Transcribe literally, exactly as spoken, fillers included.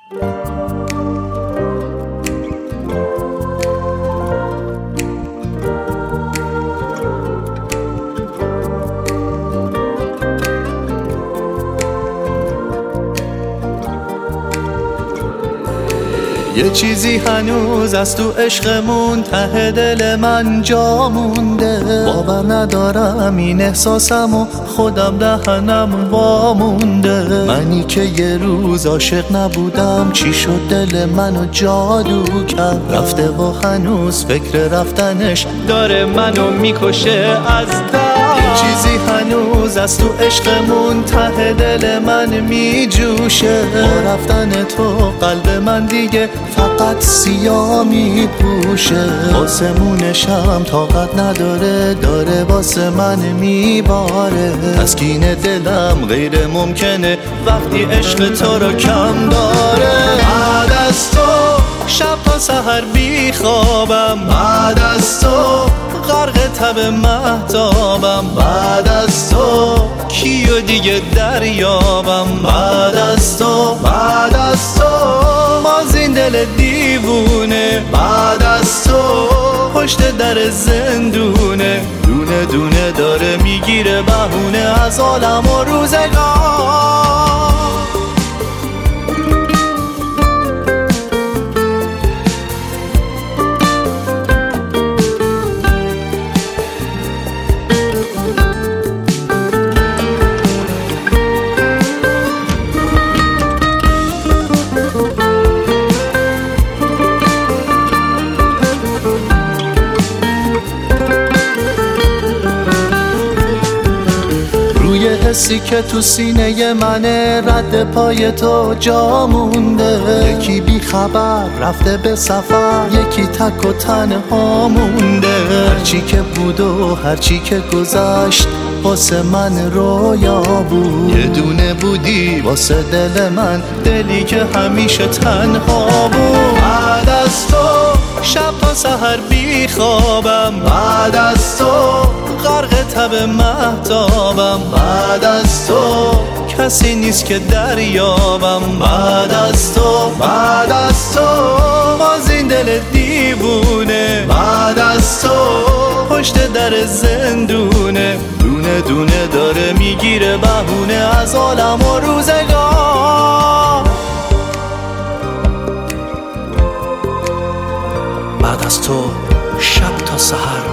یه چیزی هنوز از تو عشقمون ته دل من جا مونده، باور ندارم این احساسمو خودم دهنم وامونده. منی که یه روز عاشق نبودم، چی شد دل منو جادو کرد، رفته و هنوز فکر رفتنش داره منو میکشه از درد. یه چیزی هنوز از تو عشقمون ته دل من میجوشه، با رفتن تو قلب من دیگه فقط سیاه میپوشه. آسمونشم طاقت نداره، داره واسه من میباره. تسکین دلم غیر ممکنه وقتی عشق تو رو کم داره. بعد از تو شب تا سحر بی خوابم، بعد از تو غرق تب مهتابم، بعد از تو کیو دیگه دریابم. بعد از تو بعد از تو باز این دل دیوونه، بعد از تو پشت در زندونه. دونه دونه داره میگیره بهونه از عالم و روزگار. حسی که تو سینه منه رد پای تو جا مونده. یکی بی خبر رفته به سفر، یکی تک و تنها مونده. هرچی که بود و هرچی که گذشت واسه من رویا بود. یه دونه بودی واسه دل من، دلی که همیشه تنها بود. بعد از تو شب تا سحر بی خوابم، بعد از تو غرق تب مهتابم، بعد از تو کسی نیست که دریابم. بعد از تو بعد از تو باز این دل دیوونه، بعد از تو پشت در زندونه. دونه دونه داره میگیره بهونه از عالم و روزگار. بعد از تو شب تا سحر